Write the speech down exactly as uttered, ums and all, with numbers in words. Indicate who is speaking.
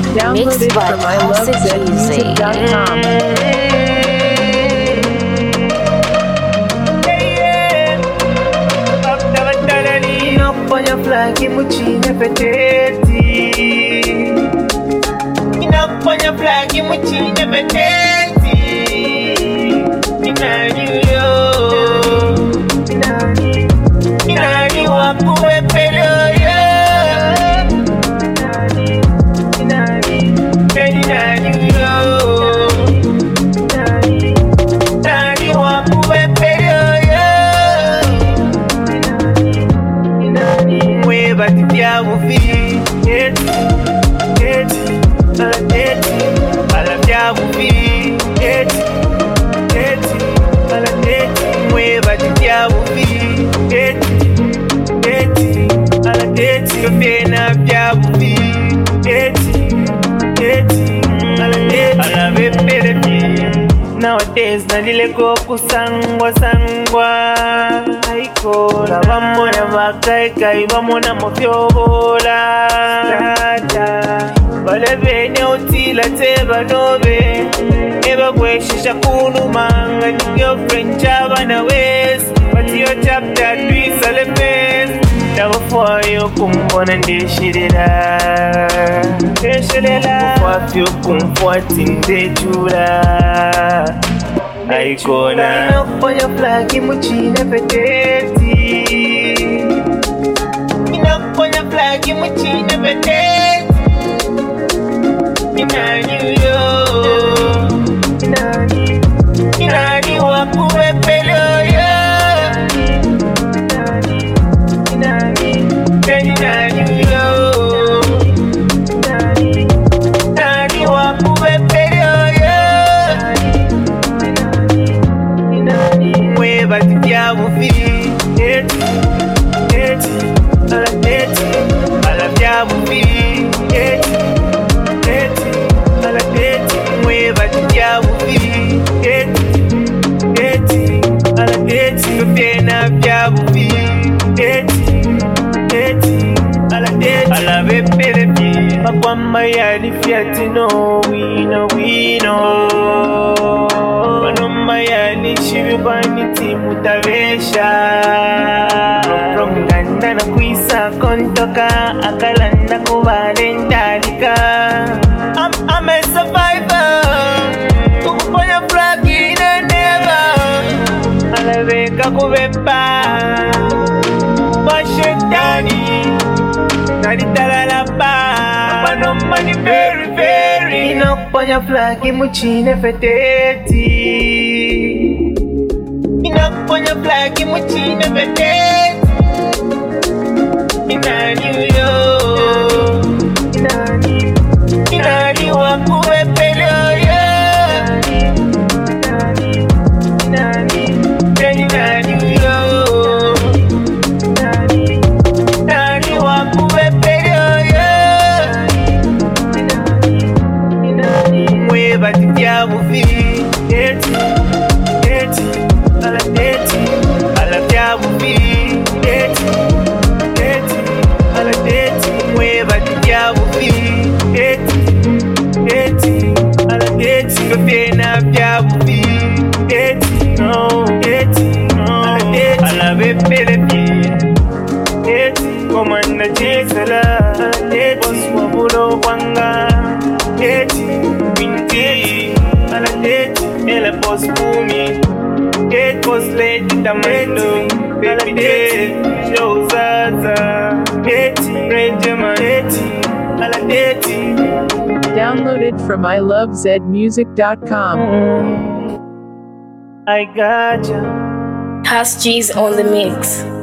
Speaker 1: Download it from I love zed music dot com.
Speaker 2: Flag imuchine peteti inaponya flag imuchine peteti inani yo inani inani wakuwe pelo yo inani inani inani yo inani inani wakuwe pelo yo inani Bati vya mufi, eti, eti, ala eti, ala vya mufi, eti, eti, ala eti, mwe bati vya mufi, eti, eti, ala eti, kofena vya mufi, eti, eti, ala eti, ala vepere vya. Nowadays nalileko kusangwa sangwa aiko labamona bakaikai bamona mufyobola tata balebene otila teba nobe eba kweshisha kunumanga ni girlfriend chabana wes but your chapter twisa le face never for you kumbona ndeshirira ndeshirira kwa fyo comforting de jura Aikona inaponya flag imuchine peteti inaponya flag imuchine peteti inani yo inani inani wakuwe pelo yo inani inani inani yo inani inani wakuwe pelo Bati vya mufi, eti, eti, ala eti, ala vya mufi, eti, eti, ala eti, mwe bati vya mufi, eti, eti, ala eti, kofena vya mufi, eti, eti, ala eti, ala vepere vya. Makwamba yali fiati no wino wino. Mayani shibani timu tavesha From Ganda na kuisa kontoka akalanda kuvalentalika I'm, I'm a survivor Kukuponya flag ine never Alaweka kuvepa Mashetani Naditalala Apano money very very Inakuponya flag imuchine feteti Inaponya flag imuchine peteti Inani yo Inani Inani wakuwe pelo yo Inani Inani Inani yo Inani Inani wakuwe pelo yo Inani Inani mwe bati vya mufi Eti Eti Ala eti, ala vya mufi, eti, eti, ala eti, mwe bati vya mufi, eti, eti, ala eti, kofena vya mufi, eti, no, eti, no, ala eti, ala vepele vya, eti, komanda jesala, ala eti, oswabulo wanga, eti, winti, ala eti, ele boss boomy. It was late in the window, baby day, show Zaza, Betty, Benjamin, Betty, Aladeti.
Speaker 1: Download it from I love zed music dot com.
Speaker 2: I gotcha.
Speaker 3: Has G's on the mix.